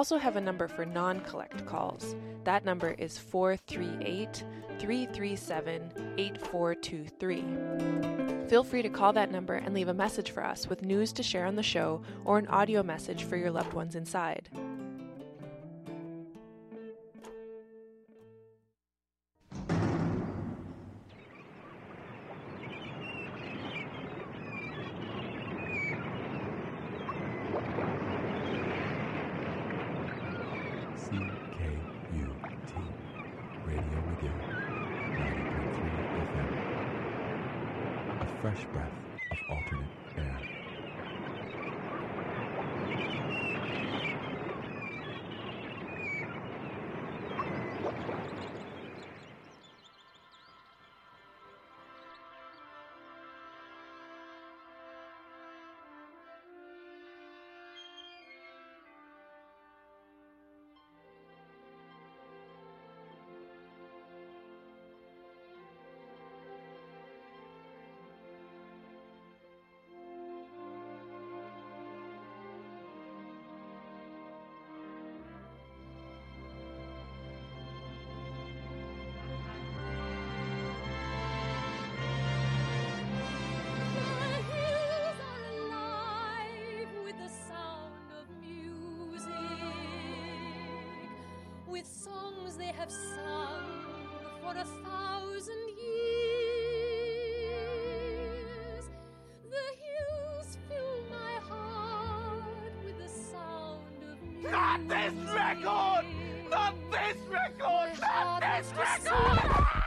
also have a number for non-collect calls. That number is 438-337-8423. Feel free to call that number and leave a message for us with news to share on the show or an audio message for your loved ones inside. Fresh breath of alternate air. With songs they have sung for 1,000 years. The hills fill my heart with the sound of music. Not this record! Not this record! Not this record!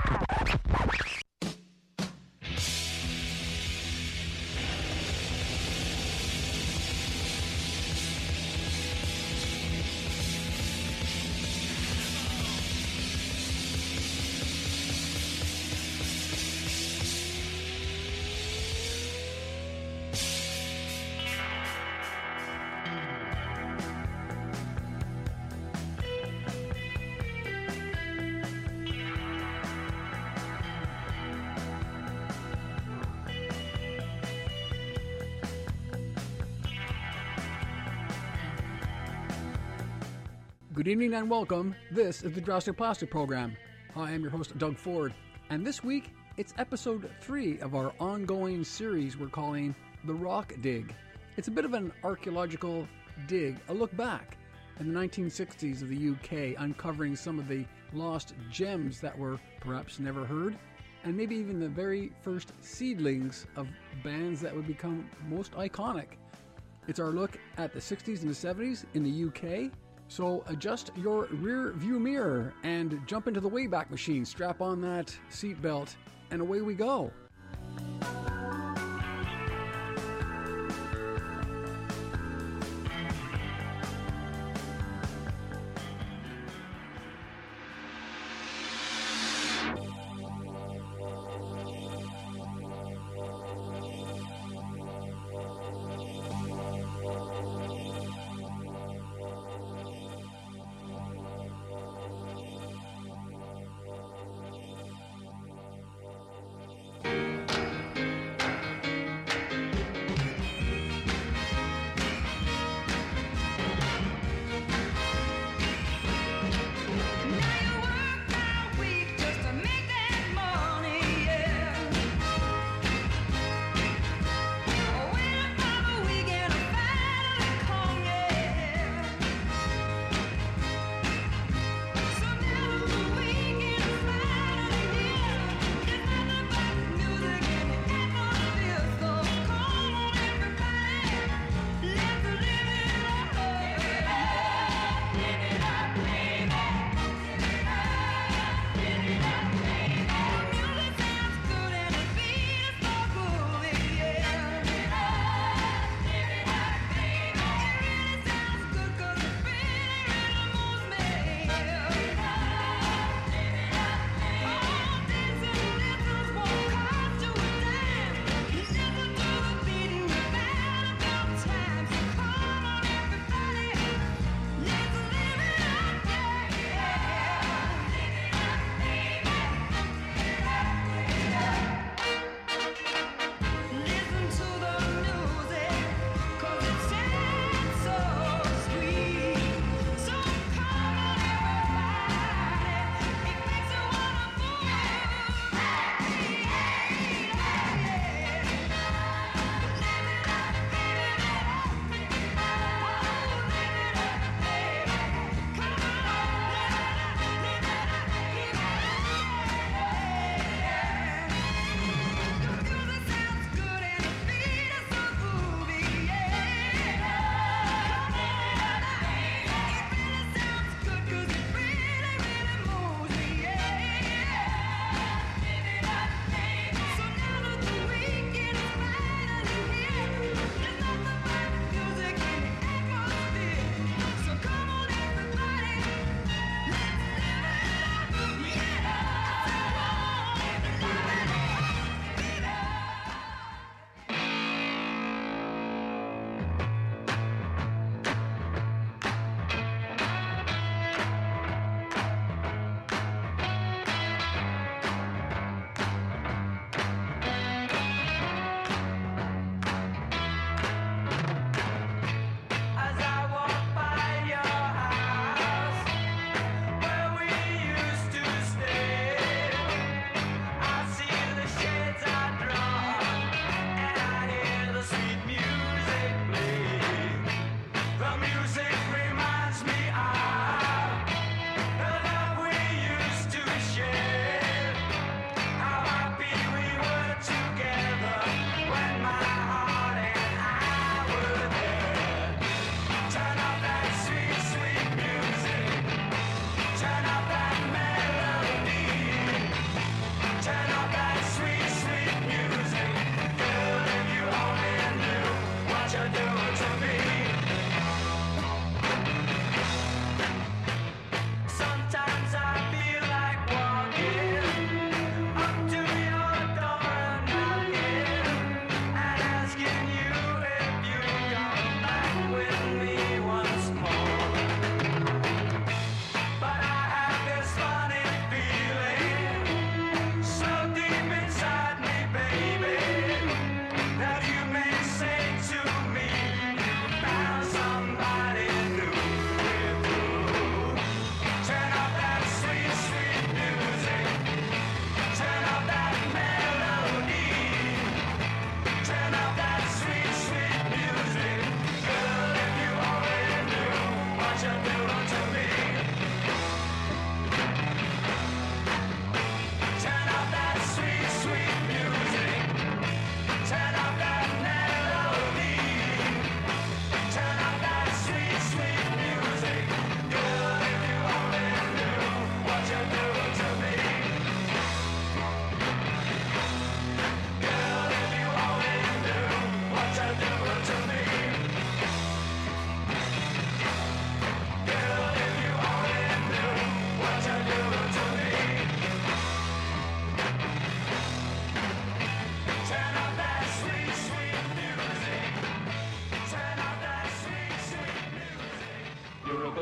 Good evening and welcome. This is the Drastic Plastic Program. I am your host, Doug Ford, and this week it's episode 3 of our ongoing series we're calling The Rock Dig. It's a bit of an archaeological dig, a look back in the 1960s of the UK, uncovering some of the lost gems that were perhaps never heard, and maybe even the very first seedlings of bands that would become most iconic. It's our look at the 60s and the 70s in the UK. So adjust your rear view mirror and jump into the Wayback Machine, strap on that seatbelt, and away we go.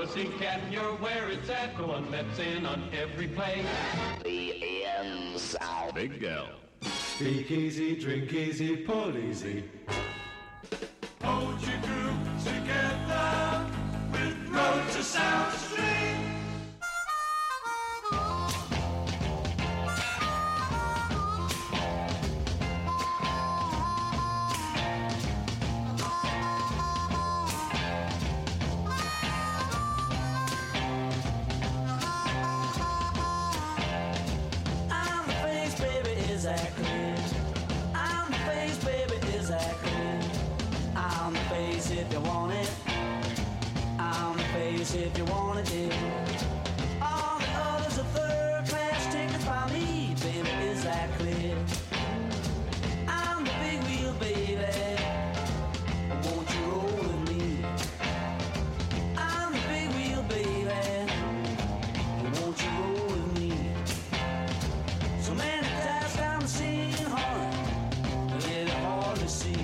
pussycat, you're where it's at. The one that's in on every play. The end sound. Big L. Speak easy, drink easy, pull easy. Hold your groove together with Road to South Street. I'm the face, baby, is that clear? I'm the face, baby, is that clear? I'm the face if you want it. I'm the face if you want it, dear. All the others are third class tickets by me, baby, is that clear? I'm the big wheel, baby. Won't you roll with me? I'm the big wheel, baby. Won't you roll with me? So many times I'm seeing hard, but it's hard to see.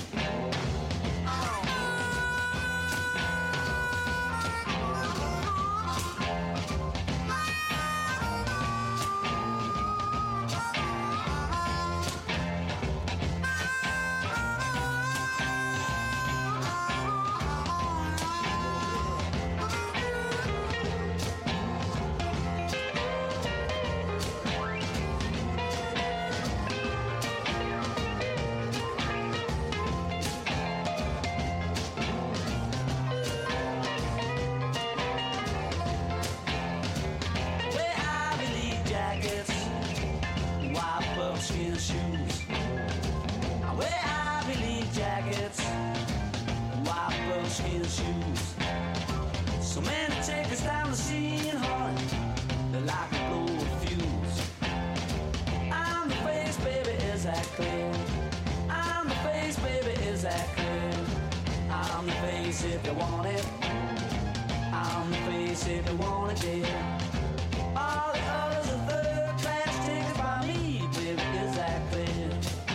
Wear Ivy League jackets, white buckskin shoes. I wear Ivy League jackets, white buckskin shoes. So many tickets down the scene hard, they're like a blow of fuse. I'm the face, baby, is that clear? I'm the face, baby, is that clear? I'm the face if you want it. I'm the face if you want it, dear. All the others are third class tickets by me, baby, is that clear?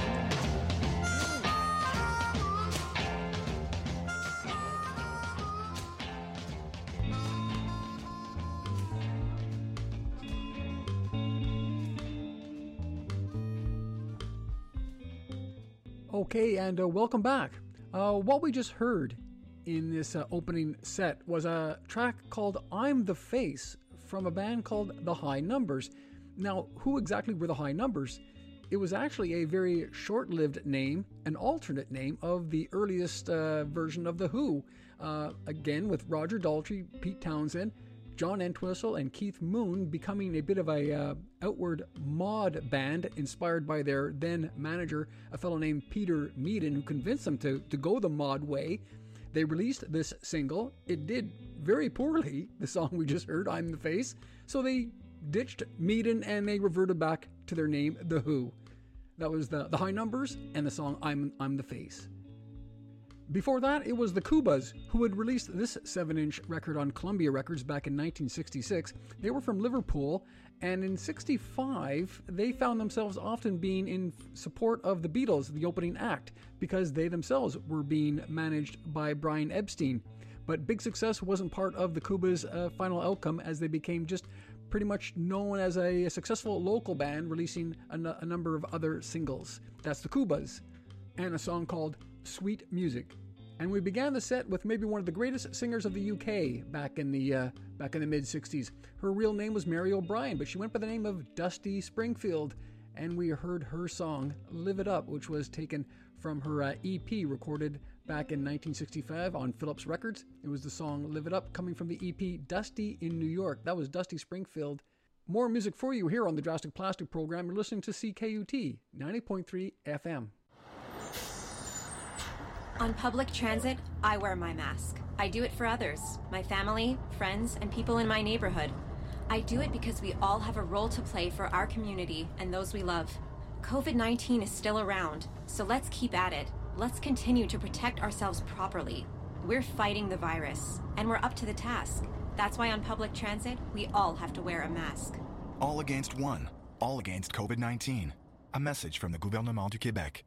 Okay, and welcome back. What we just heard in this opening set was a track called I'm the Face from a band called The High Numbers. Now, who exactly were The High Numbers? It was actually a very short-lived name, an alternate name of the earliest version of The Who. Again, with Roger Daltrey, Pete Townsend, John Entwistle, and Keith Moon becoming a bit of a outward mod band inspired by their then manager, a fellow named Peter Meaden, who convinced them to go the mod way. They released this single. It did very poorly, the song we just heard, I'm the Face. So they ditched Meaden and they reverted back to their name, The Who. That was the High Numbers and the song I'm the Face. Before that, it was the Kubas, who had released this 7-inch record on Columbia Records back in 1966. They were from Liverpool, and in 65, they found themselves often being in support of the Beatles, the opening act, because they themselves were being managed by Brian Epstein. But big success wasn't part of the Kubas' final outcome, as they became just pretty much known as a successful local band, releasing a number of other singles. That's the Kubas, and a song called Sweet Music. And we began the set with maybe one of the greatest singers of the UK back in the mid-60s. Her real name was Mary O'Brien, but she went by the name of Dusty Springfield. And we heard her song, Live It Up, which was taken from her EP recorded back in 1965 on Philips Records. It was the song Live It Up, coming from the EP Dusty in New York. That was Dusty Springfield. More music for you here on the Drastic Plastic program. You're listening to CKUT 90.3 FM. On public transit, I wear my mask. I do it for others, my family, friends, and people in my neighborhood. I do it because we all have a role to play for our community and those we love. COVID-19 is still around, so let's keep at it. Let's continue to protect ourselves properly. We're fighting the virus, and we're up to the task. That's why on public transit, we all have to wear a mask. All against one. All against COVID-19. A message from the Gouvernement du Québec.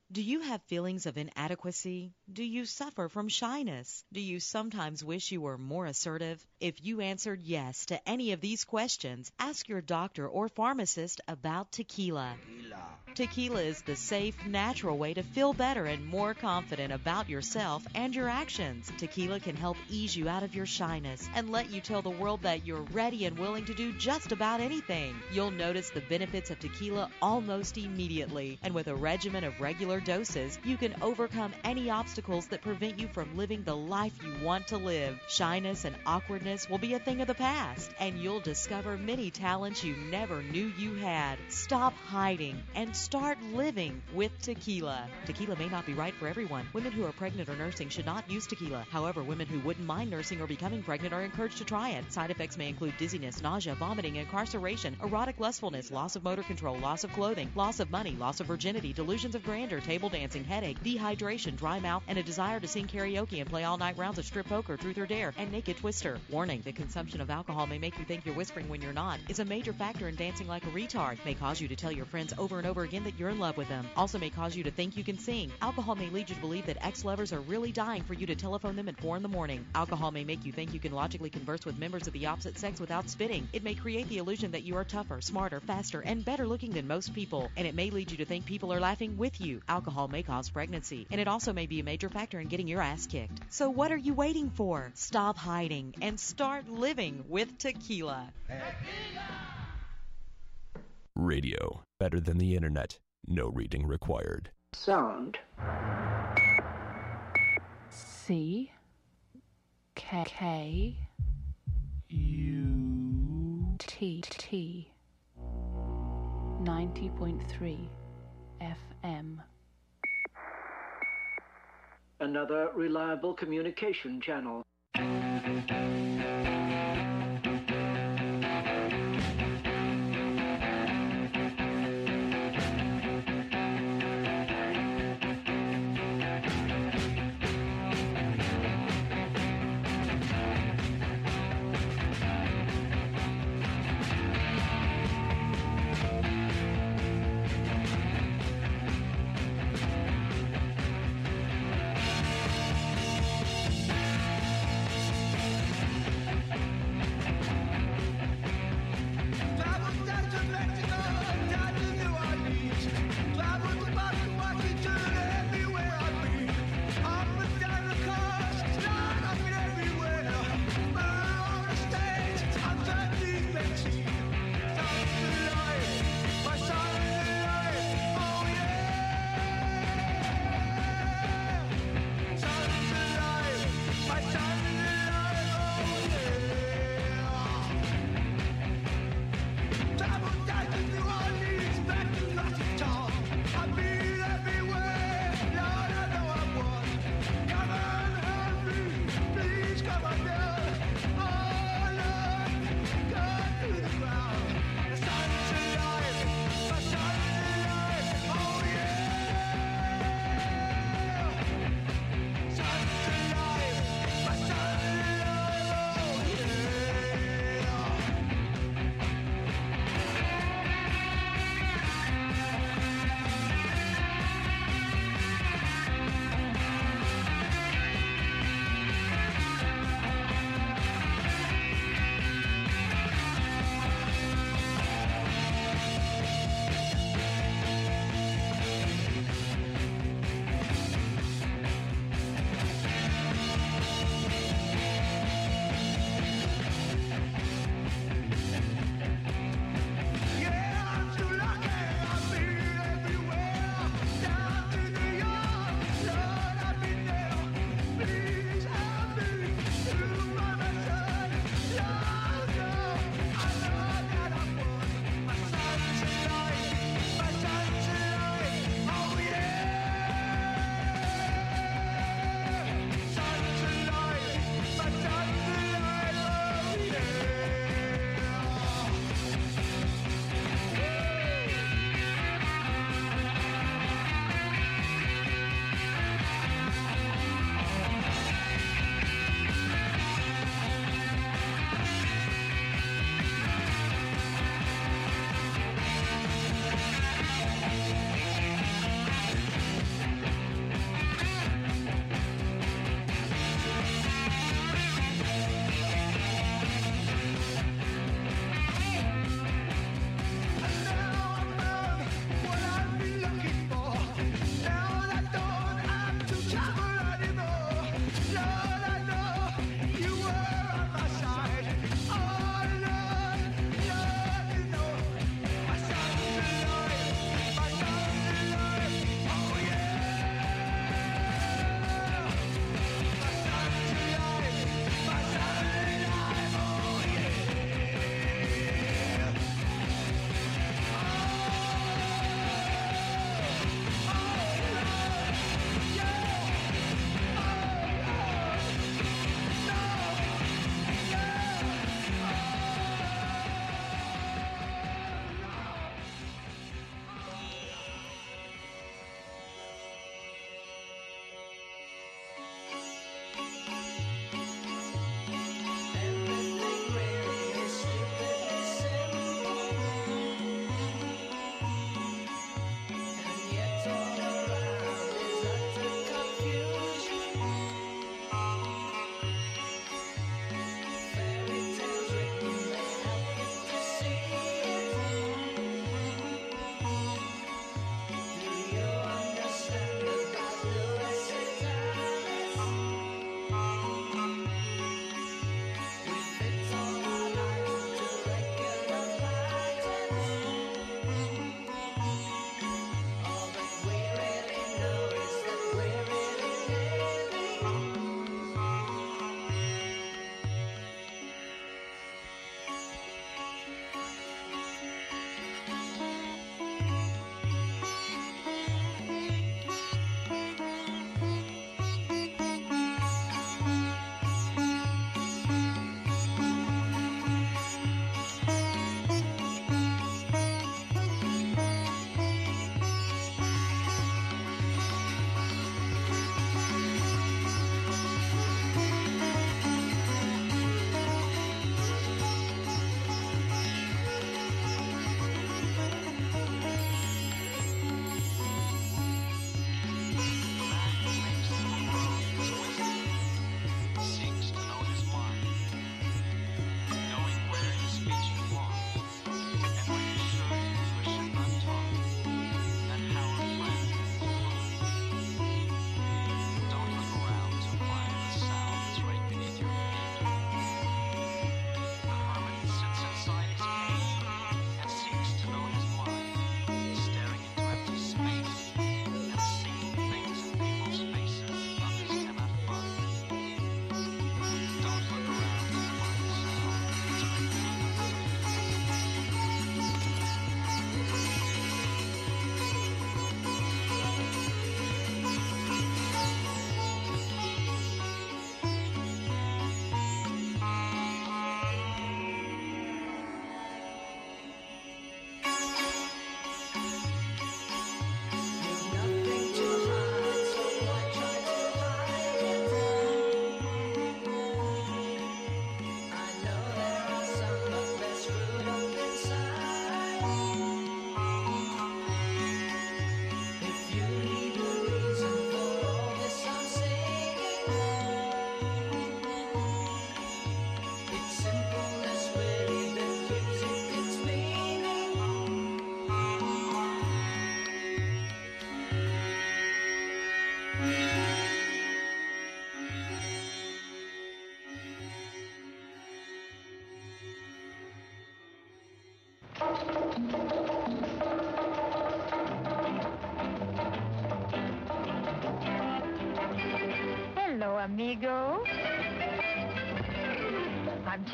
Do you have feelings of inadequacy? Do you suffer from shyness? Do you sometimes wish you were more assertive? If you answered yes to any of these questions, ask your doctor or pharmacist about tequila. Tequila is the safe, natural way to feel better and more confident about yourself and your actions. Tequila can help ease you out of your shyness and let you tell the world that you're ready and willing to do just about anything. You'll notice the benefits of tequila almost immediately, and with a regimen of regular doses, you can overcome any obstacles that prevent you from living the life you want to live. Shyness and awkwardness will be a thing of the past, and you'll discover many talents you never knew you had. Stop hiding and start living with tequila. Tequila may not be right for everyone. Women who are pregnant or nursing should not use tequila. However, women who wouldn't mind nursing or becoming pregnant are encouraged to try it. Side effects may include dizziness, nausea, vomiting, incarceration, erotic lustfulness, loss of motor control, loss of clothing, loss of money, loss of virginity, delusions of grandeur, table dancing, headache, dehydration, dry mouth, and a desire to sing karaoke and play all-night rounds of strip poker, truth or dare, and naked twister. Warning, the consumption of alcohol may make you think you're whispering when you're not, is a major factor in dancing like a retard, may cause you to tell your friends over and over again that you're in love with them, also may cause you to think you can sing. Alcohol may lead you to believe that ex-lovers are really dying for you to telephone them at 4 in the morning. Alcohol may make you think you can logically converse with members of the opposite sex without spitting. It may create the illusion that you are tougher, smarter, faster, and better looking than most people, and it may lead you to think people are laughing with you. Alcohol may cause pregnancy, and it also may be a major factor in getting your ass kicked. So what are you waiting for? Stop hiding and start living with tequila. Radio. Better than the internet. No reading required. Sound. C K U T 90.3 FM. Another reliable communication channel.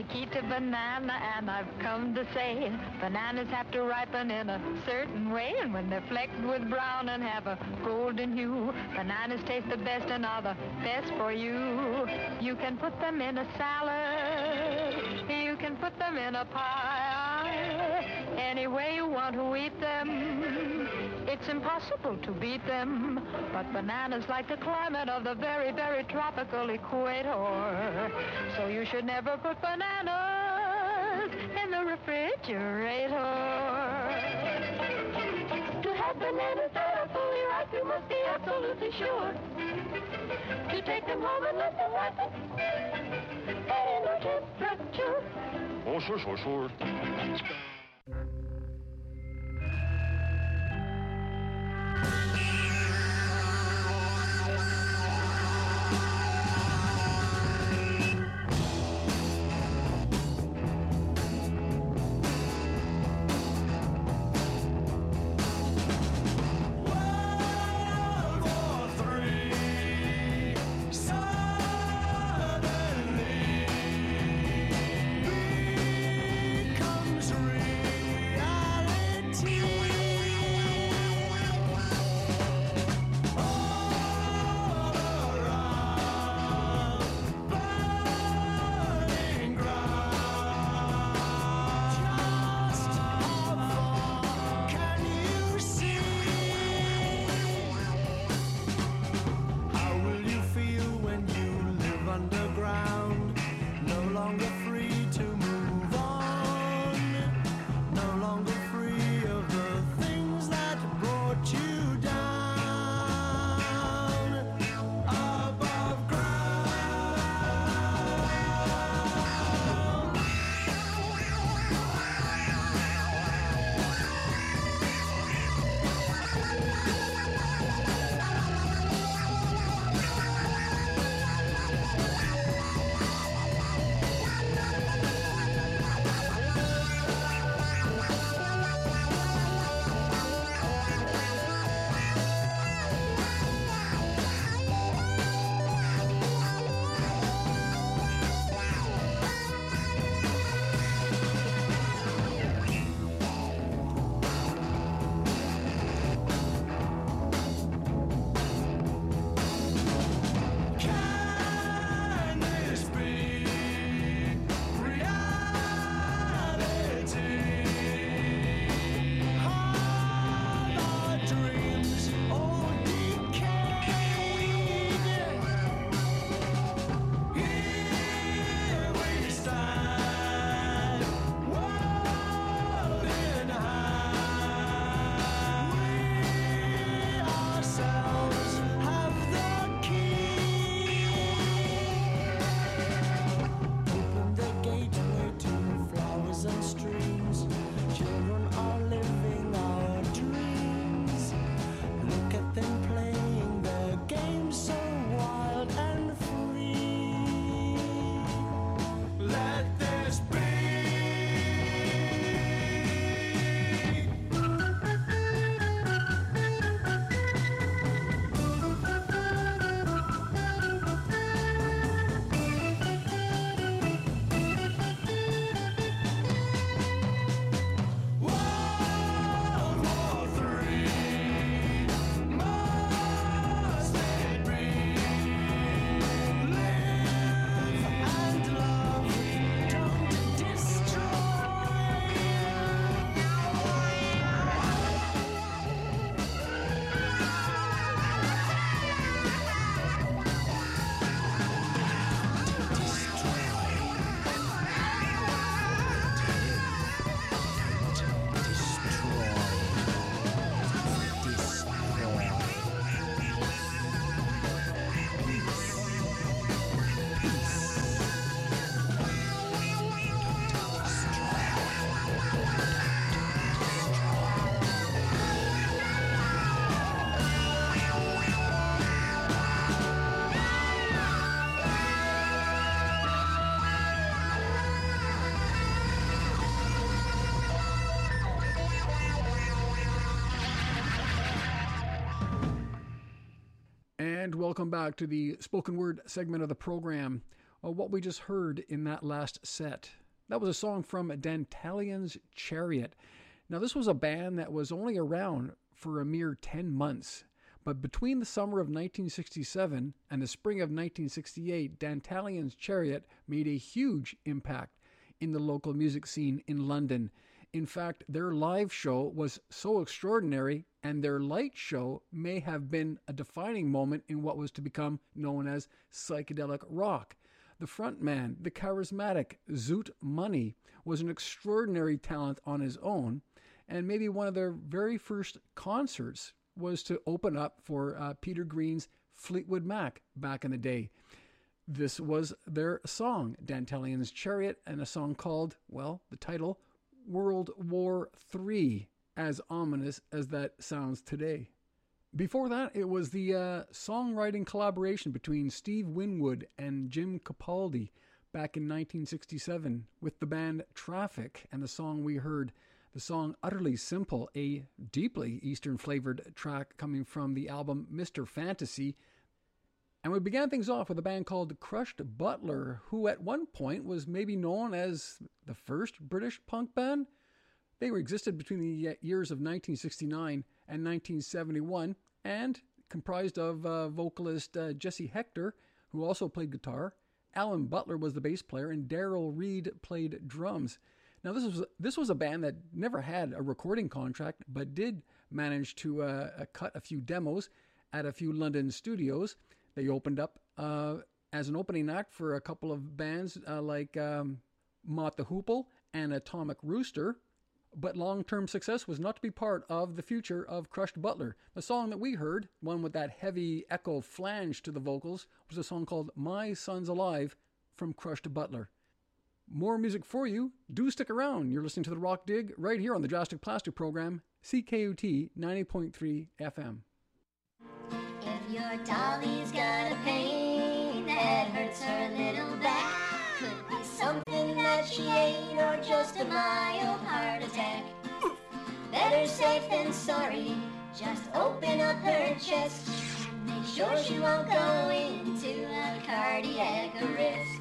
Chiquita Banana, and I've come to say bananas have to ripen in a certain way, and when they're flecked with brown and have a golden hue, bananas taste the best and are the best for you. You can put them in a salad, you can put them in a pie, any way you want to eat them. It's impossible to beat them, but bananas like the climate of the very, very tropical equator. So you should never put bananas in the refrigerator. To have bananas that are fully ripe, you must be absolutely sure to take them home and let them ripen at inner temperature. Oh, sure. And welcome back to the spoken word segment of the program. what we just heard in that last set. That was a song from Dantalion's Chariot. Now, this was a band that was only around for a mere 10 months. But between the summer of 1967 and the spring of 1968, Dantalion's Chariot made a huge impact in the local music scene in London. In fact, their live show was so extraordinary, and their light show may have been a defining moment in what was to become known as psychedelic rock. The frontman, the charismatic Zoot Money, was an extraordinary talent on his own, and maybe one of their very first concerts was to open up for Peter Green's Fleetwood Mac back in the day. This was their song, Dantalion's Chariot, and a song called, well, the title, World War III, as ominous as that sounds today. Before that, it was the songwriting collaboration between Steve Winwood and Jim Capaldi back in 1967 with the band Traffic, and the song we heard, the song Utterly Simple, a deeply Eastern-flavored track coming from the album Mr. Fantasy. And we began things off with a band called Crushed Butler, who at one point was maybe known as the first British punk band. They existed between the years of 1969 and 1971, and comprised of vocalist Jesse Hector, who also played guitar. Alan Butler was the bass player, and Daryl Reed played drums. Now, this was a band that never had a recording contract, but did manage to cut a few demos at a few London studios. They opened up as an opening act for a couple of bands like Mott the Hoople and Atomic Rooster. But long-term success was not to be part of the future of Crushed Butler. The song that we heard, one with that heavy echo flange to the vocals, was a song called My Son's Alive from Crushed Butler. More music for you. Do stick around. You're listening to The Rock Dig right here on the Drastic Plastic program, CKUT 90.3 FM. If your dolly's got a pain that hurts her little back, could be something that she ate or just a mild heart attack. Better safe than sorry. Just open up her chest. Make sure she won't go into a cardiac arrest.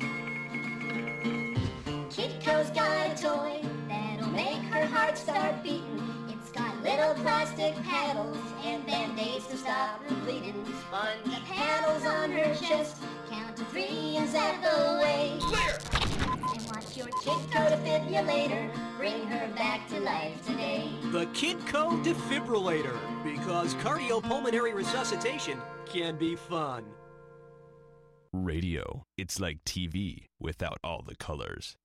Kitco's got a toy that'll make her heart start beating. It's got little plastic paddles and band-aids to stop her bleeding. Sponge paddles on her chest. Count to 3 and zap away. Clear! And watch your Kitco defibrillator bring her back to life today. The Kitco defibrillator, because cardiopulmonary resuscitation can be fun. Radio. It's like TV without all the colors.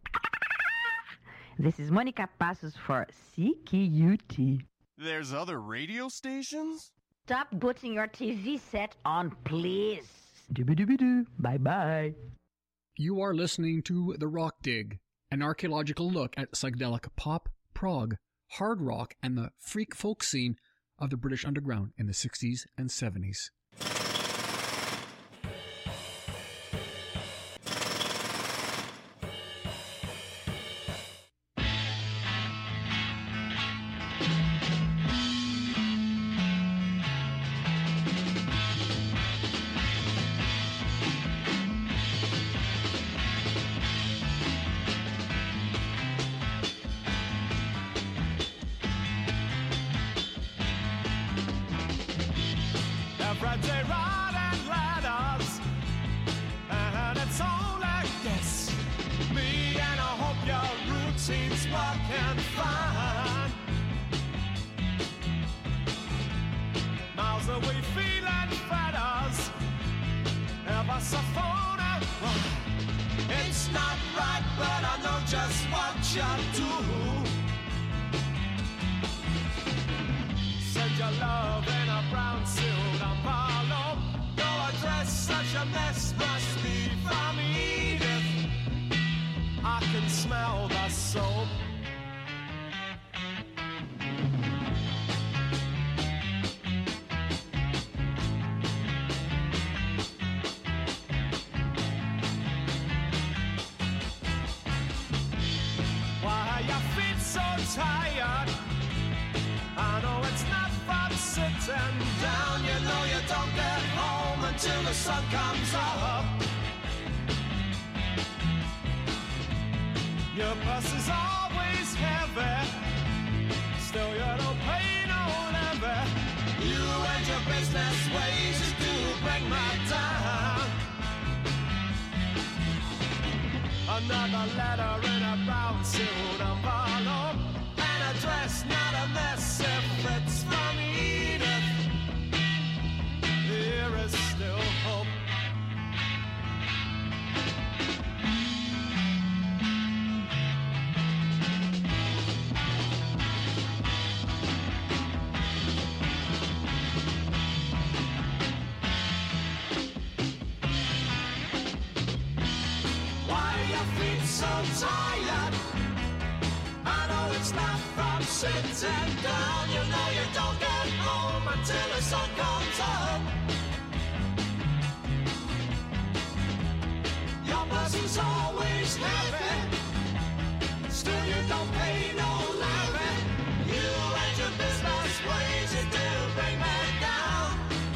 This is Monica Passos for CKUT. There's other radio stations? Stop putting your TV set on, please. Dooby-dooby-doo. Bye-bye. You are listening to The Rock Dig, an archaeological look at psychedelic pop, prog, hard rock, and the freak folk scene of the British underground in the 60s and 70s. It's not right, but I know just what you do. Said your love in a brown suit on Barlow. No address, such a mess must be from Edith. I can smell the soap. Tired. I know it's not fun sitting down. You know you don't get home until the sun comes up. Your purse is always heavy, still you don't pay no levy. You and your business ways do bring my down. Another letter in a brown suit, a follow, and a dress not a mess if it's from Edith. There is still hope. So tired, I know it's not from sitting down. You know you don't get home until the sun comes up. Your bus is always heavy, still you don't pay no levy. You and your business ways, you do bring me down.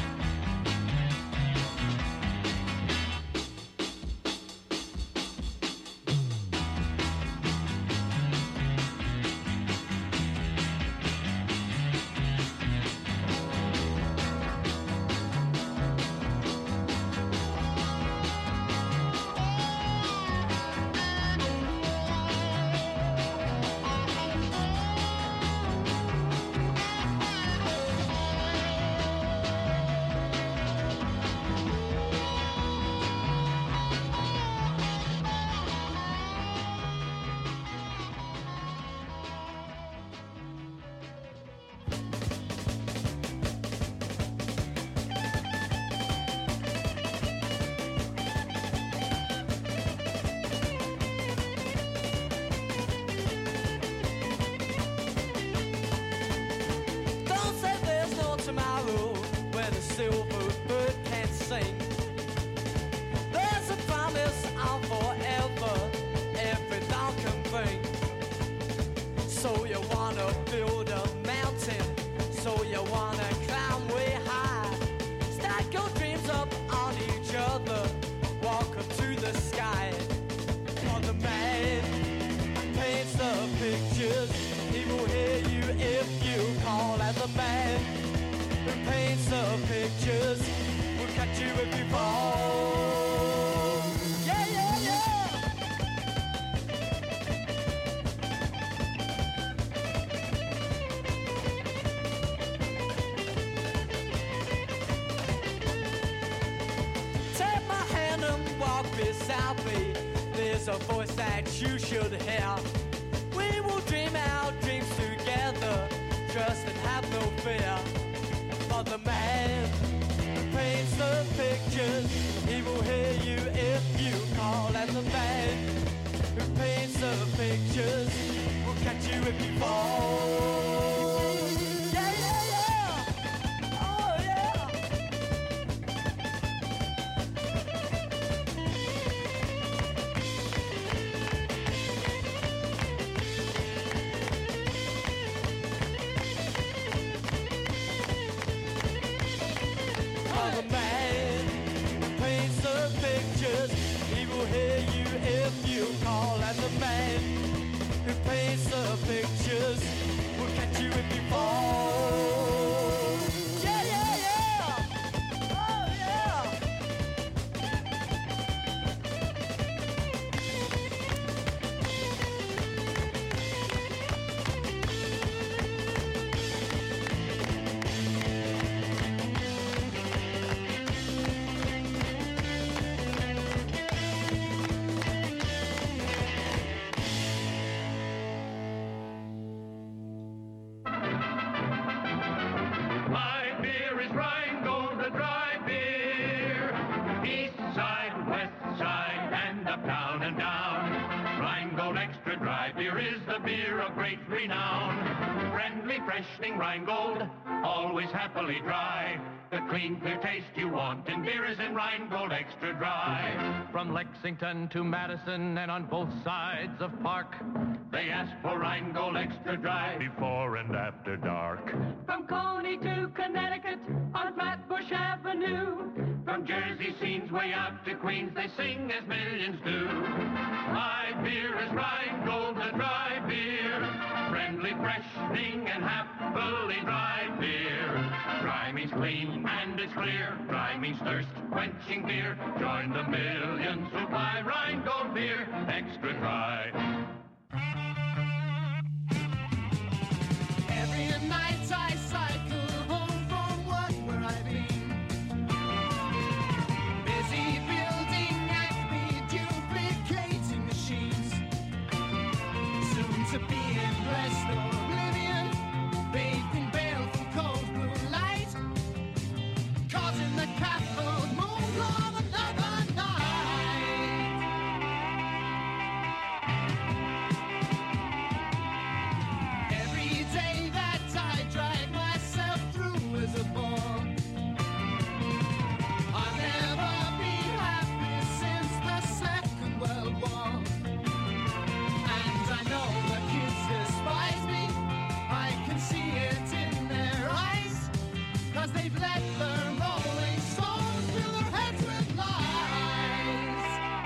There's a voice that you should hear. We will dream our dreams together, trust and have no fear. For the man who paints the pictures, he will hear you if you call. And the man who paints the pictures will catch you if you fall. Yeah, yeah, yeah. Oh, yeah. The man who paints the pictures, he will hear you if you call. And the man who paints the pictures will catch you if you fall. Yeah, yeah, yeah. Oh, yeah. Freshening Rheingold, always happily dry. The clean, clear taste you want in beer is in Rheingold Extra Dry. From Lexington to Madison and on both sides of Park, they ask for Rheingold Extra Dry. Before and after dark. From Coney to Connecticut on Flatbush Avenue. From Jersey scenes way out to Queens, they sing as millions do. My beer is Rheingold, the dry beer. Friendly, freshening, and happily dry beer. Dry means clean and it's clear. Dry means thirst-quenching beer. Join the millions who buy Rheingold beer extra dry. Every night I cycle home from work where I've been. Busy building Acme duplicating machines. Soon to be in blessed oblivion, bathed in baleful cold blue light, causing the cathode moon of another night. Every day that I drag myself through is a bore. I'll never be happy since the Second World War. And I know the kids despise me. I can see it in their eyes. 'Cause they've let their rolling stones fill their heads with lies.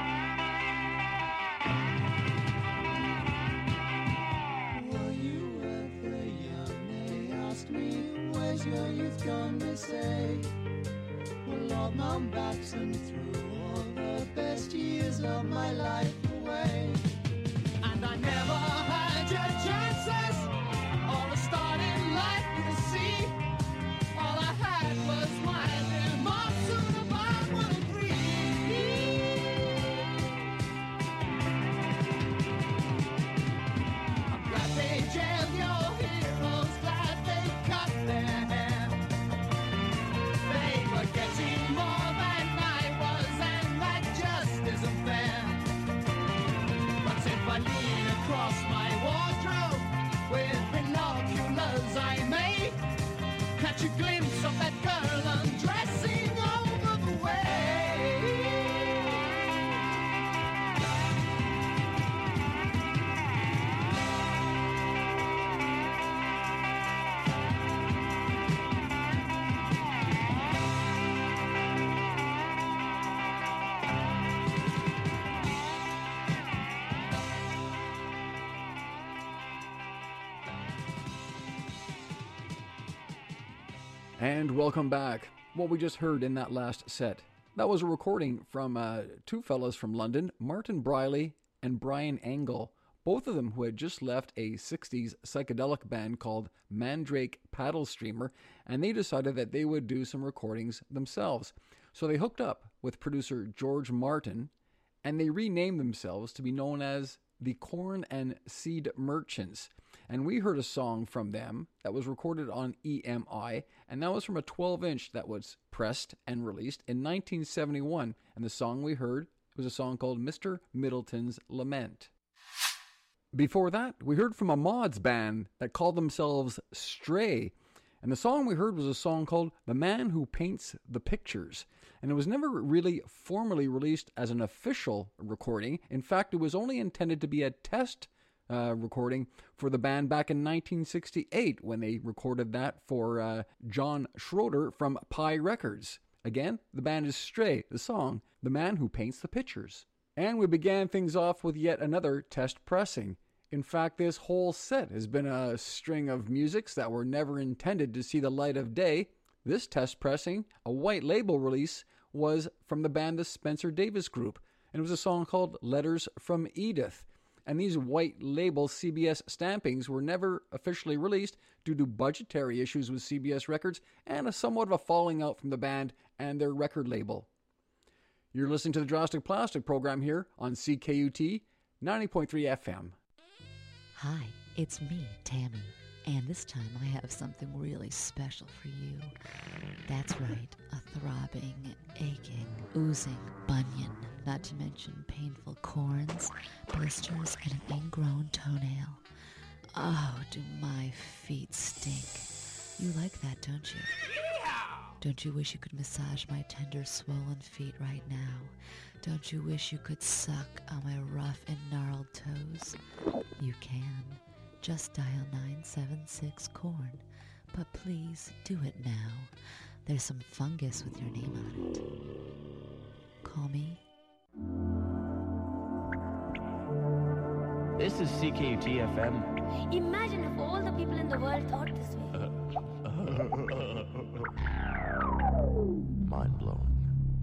Were you ever young? They asked me, where's your youth gone? They say, well, Lord Mountbatten threw all the best years of my life away. And I never had your chances, or a start in life, you see. All I had was my remarks, soon about would agree. I'm glad they jailed your heroes, glad they cut their hair. They were getting more than I was, and that just isn't fair. But if I lean across my wardrobe with binoculars, I may catch a glimpse of that girl undressing over the way. And welcome back. What we just heard in that last set, that was a recording from two fellas from London, Martin Briley and Brian Engel, both of them who had just left a 60s psychedelic band called Mandrake Paddle Streamer, and they decided that they would do some recordings themselves. So they hooked up with producer George Martin, and they renamed themselves to be known as the Corn and Seed Merchants. And we heard a song from them that was recorded on EMI, and that was from a 12-inch that was pressed and released in 1971. And the song we heard was a song called Mr. Middleton's Lament. Before that, we heard from a mods band that called themselves Stray. And the song we heard was a song called The Man Who Paints the Pictures. And it was never really formally released as an official recording. In fact, it was only intended to be a test recording for the band back in 1968 when they recorded that for John Schroeder from Pi Records. Again, the band is Stray, the song, The Man Who Paints the Pictures. And we began things off with yet another test pressing. In fact, this whole set has been a string of musics that were never intended to see the light of day. This test pressing, a white label release, was from the band the Spencer Davis Group, and it was a song called Letters from Edith. And these white label CBS stampings were never officially released due to budgetary issues with CBS Records and somewhat of a falling out from the band and their record label. You're listening to the Drastic Plastic program here on CKUT 90.3 FM. Hi, it's me, Tammy, and this time I have something really special for you. That's right, a throbbing, aching, oozing bunion, not to mention painful corns, blisters, and an ingrown toenail. Oh, do my feet stink. You like that, don't you? Don't you wish you could massage my tender, swollen feet right now? Don't you wish you could suck on my rough and gnarled toes? You can. just dial 976-CORN. But please do it now. There's some fungus with your name on it. Call me. This is CKUT-FM. Imagine if all the people in the world thought this way. Mind blowing.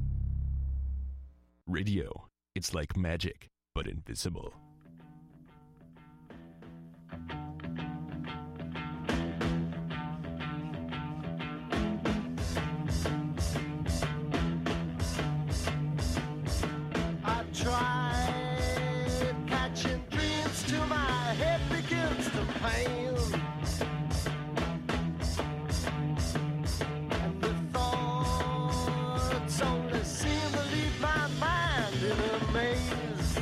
Radio. It's like magic, but invisible. I tried catching dreams till my head begins to pain. And the thoughts only seem to leave my mind in a maze.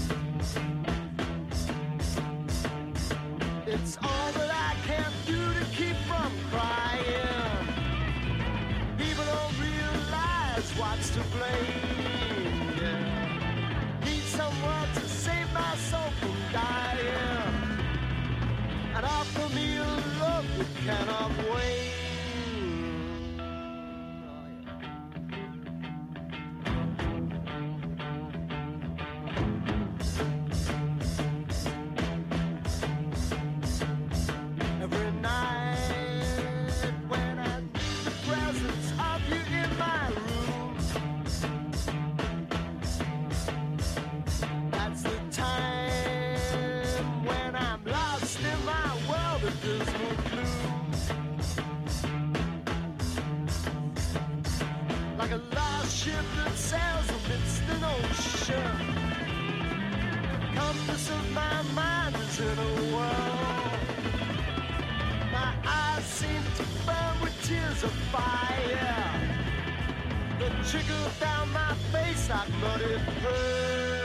It's all that I can do to keep from crying. People don't realize what's to blame. Yeah. Need someone to save my soul from dying, and offer me a love that cannot wait. Every night when I need the presence of you in my room, that's the time when I'm lost in my world of dismal gloom. Like a lost ship that sails amidst an ocean, the compass of my mind is in a whirl. My eyes seem to burn with tears of fire that trickle down my face like muddy pearl.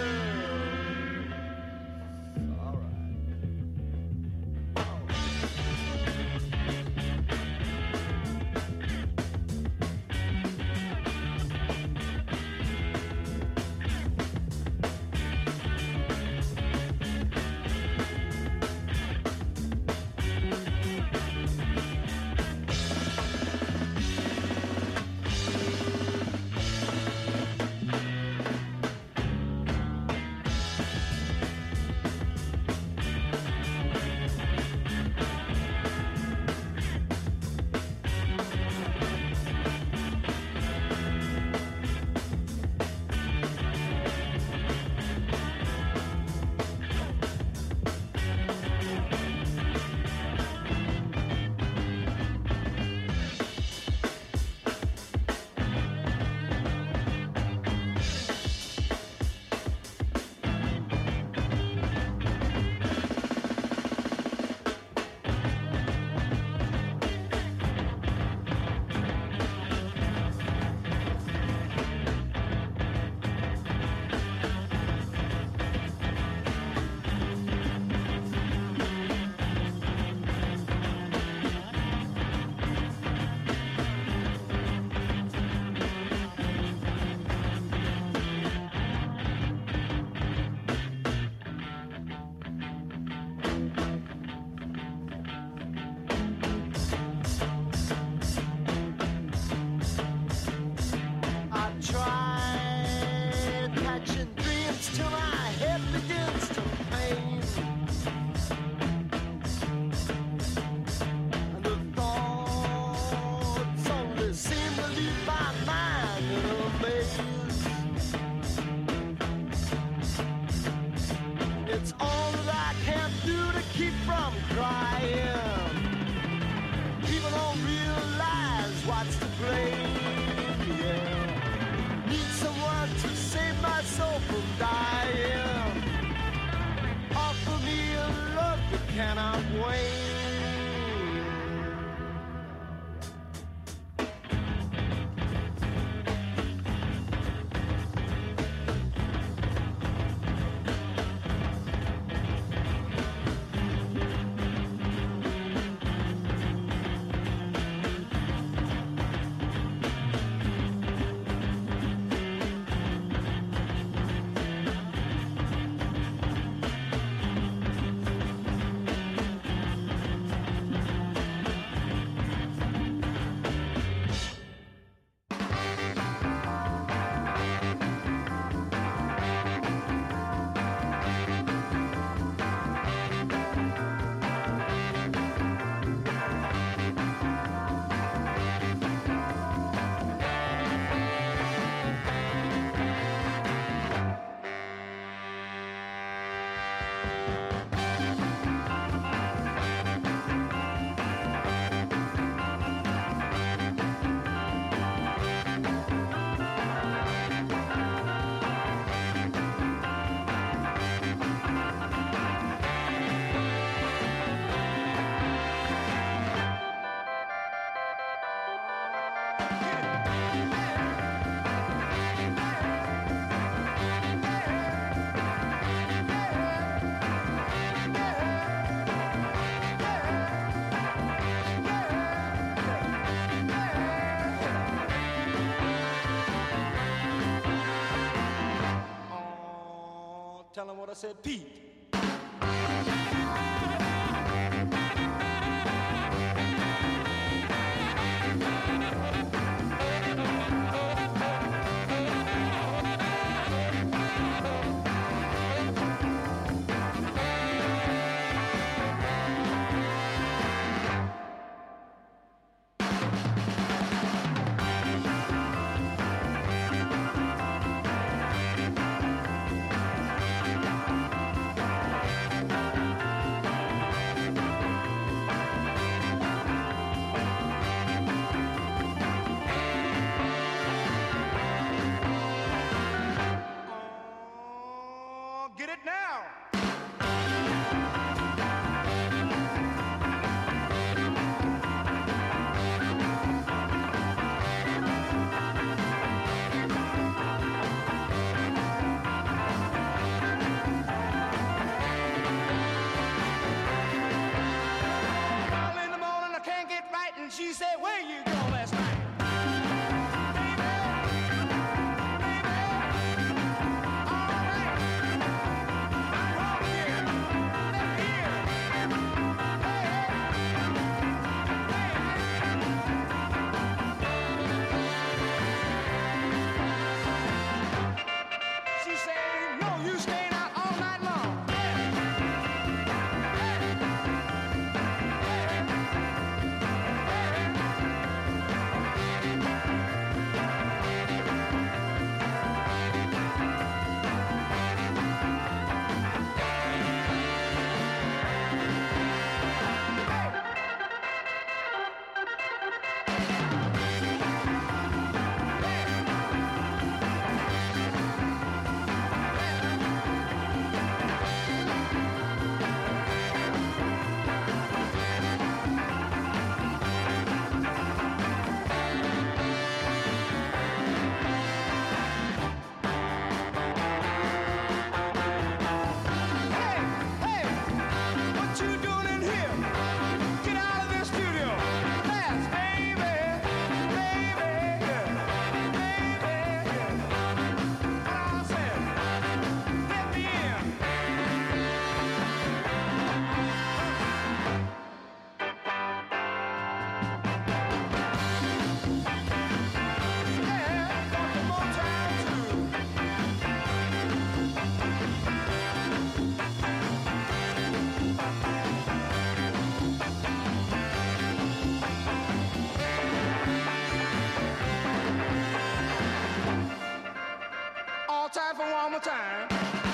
said, Pete. Get it now. Early in the morning, I can't get right, and she said, where you go last night? Time for one more time.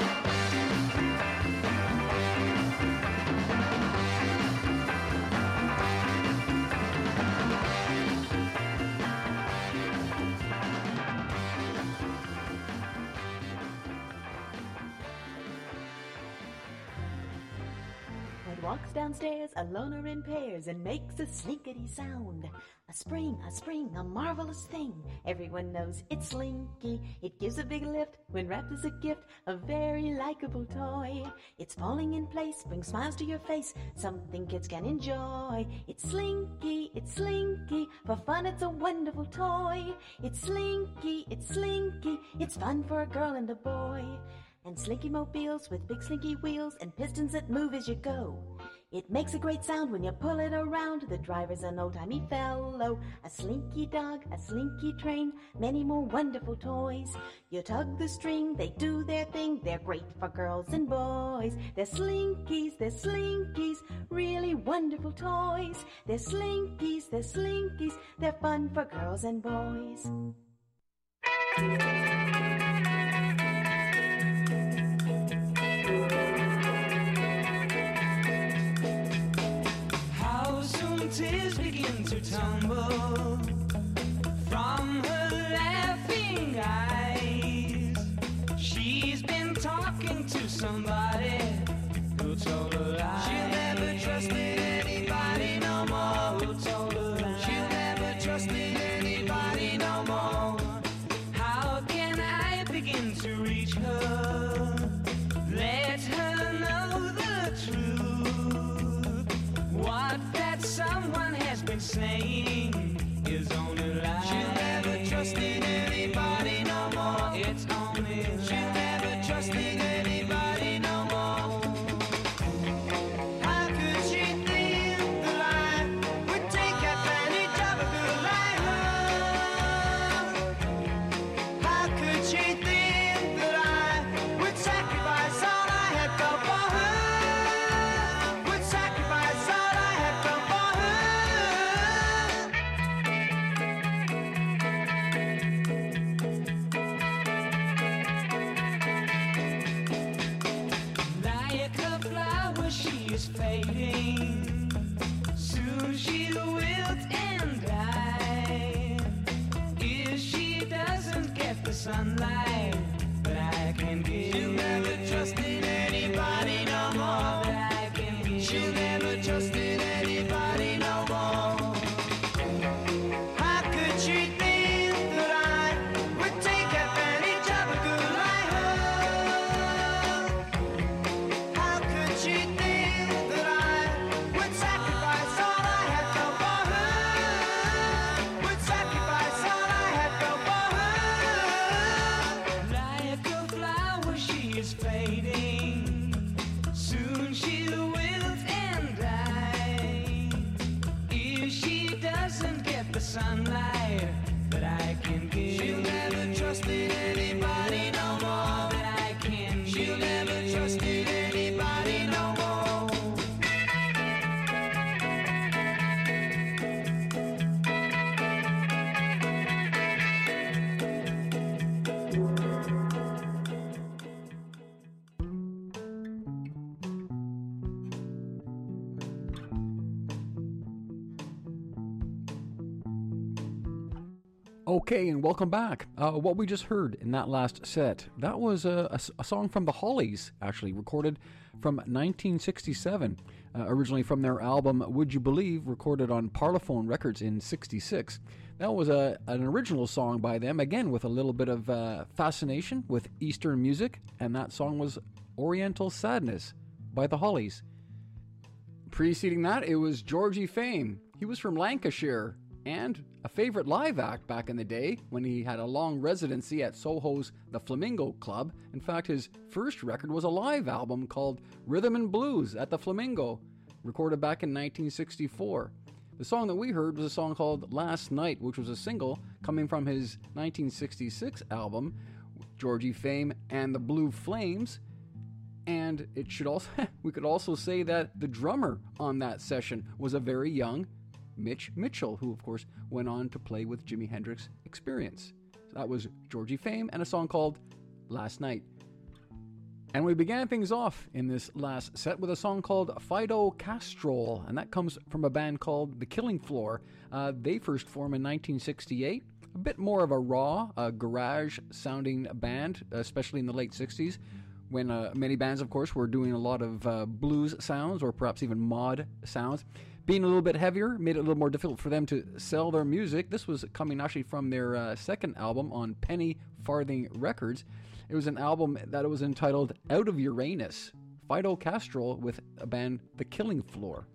It walks downstairs alone or in pairs and makes a slinkety sound. A spring, a marvelous thing. Everyone knows it's Slinky. It gives a big lift when wrapped as a gift, a very likable toy. It's falling in place, brings smiles to your face, something kids can enjoy. It's Slinky, for fun it's a wonderful toy. It's Slinky, it's fun for a girl and a boy. And Slinky mobiles with big slinky wheels and pistons that move as you go. It makes a great sound when you pull it around. The driver's an old-timey fellow. A slinky dog, a slinky train, many more wonderful toys. You tug the string, they do their thing. They're great for girls and boys. They're slinkies, really wonderful toys. They're slinkies, they're fun for girls and boys. Tears begin to tumble from her laughing eyes. She's been talking to somebody who told her lies. She'll never trusted anybody no more. Who told her lies. She'll never trusted anybody no more. How can I begin to reach her? Let her know the truth. What someone has been saying is only lie. She'll never trusted anybody no more. It's only lie. She'll never trusted anybody no more. she's fading. Soon she'll wilt and die if she doesn't get the sunlight that I can give. She'll never trust in anybody no more. That I can give. She'll never trust in anybody no more. How could she think that I would take advantage of a girl like her? How could she think that I would sacrifice all I had felt for her? Would sacrifice all I had felt for her? Like a flower, she is fading. Soon she'll wilt and die if she doesn't get the sunlight that I can give. She'll never trust in anybody no more. That I can give. She'll never trust in anybody no more. Okay, and welcome back. What we just heard in that last set, that was a song from the Hollies, actually, recorded from 1967, originally from their album Would You Believe, recorded on Parlophone Records in 66. That was an original song by them, again with a little bit of fascination with Eastern music, and that song was Oriental Sadness by the Hollies. Preceding that, it was Georgie Fame. He was from Lancashire, and a favorite live act back in the day when he had a long residency at Soho's The Flamingo Club. In fact, his first record was a live album called Rhythm and Blues at the Flamingo, recorded back in 1964. The song that we heard was a song called Last Night, which was a single coming from his 1966 album, Georgie Fame and the Blue Flames. And it should also, we could also say that the drummer on that session was a very young Mitch Mitchell, who of course went on to play with Jimi Hendrix Experience. So that was Georgie Fame and a song called Last Night. And we began things off in this last set with a song called Fido Castrol, and that comes from a band called The Killing Floor. They first formed in 1968, a bit more of a raw, garage-sounding band, especially in the late 60s, when many bands, of course, were doing a lot of blues sounds or perhaps even mod sounds. Being a little bit heavier made it a little more difficult for them to sell their music. This was coming actually from their second album on Penny Farthing Records. It was an album that was entitled Out of Uranus. Fido Castrol with a band, The Killing Floor.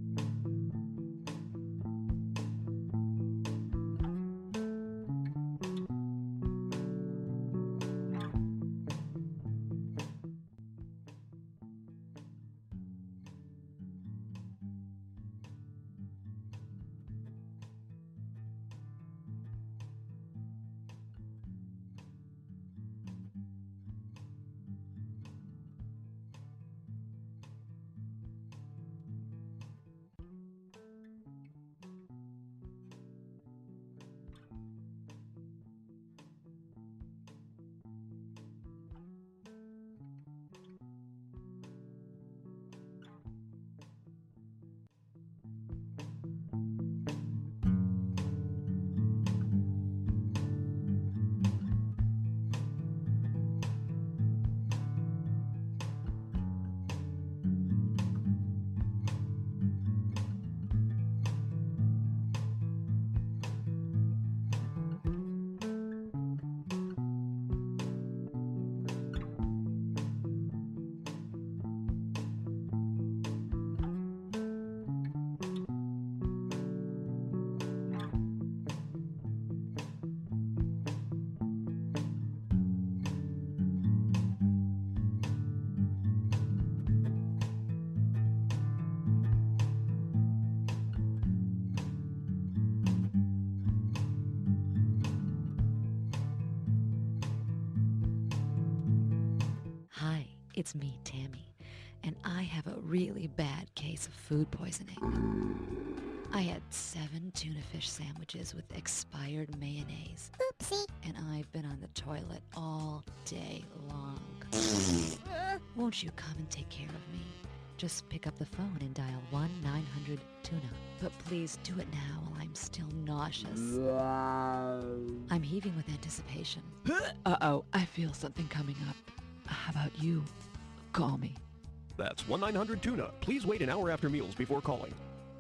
It's me, Tammy, and I have a really bad case of food poisoning. I had 7 tuna fish sandwiches with expired mayonnaise. Oopsie. And I've been on the toilet all day long. Won't you come and take care of me? Just pick up the phone and dial 1-900-TUNA. But please do it now while I'm still nauseous. I'm heaving with anticipation. Uh-oh, I feel something coming up. How about you? Call me. That's 1-900-TUNA. Please wait an hour after meals before calling.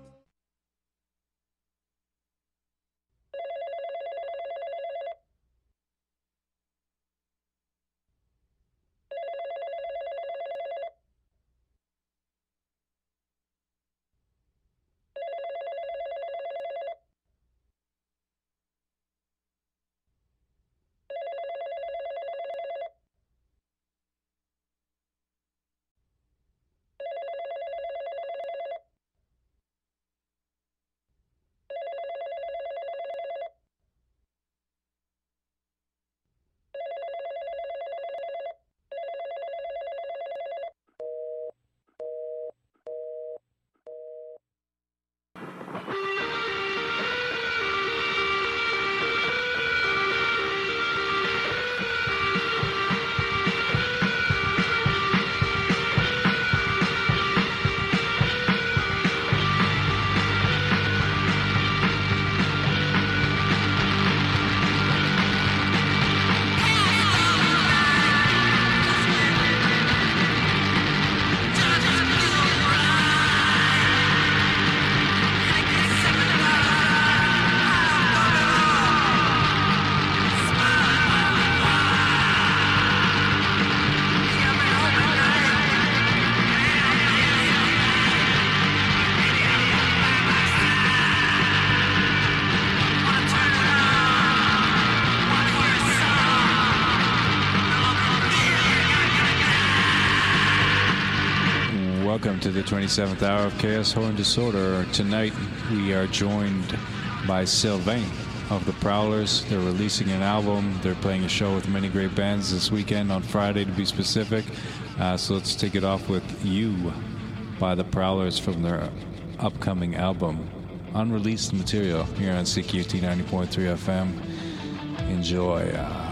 Welcome to the 27th hour of Chaos, Horror, and Disorder. Tonight we are joined by Sylvain of the Prowlers. They're releasing an album. They're playing a show with many great bands this weekend, on Friday to be specific. So let's take it off with You by the Prowlers from their upcoming album. Unreleased material here on CQT 90.3 FM. Enjoy.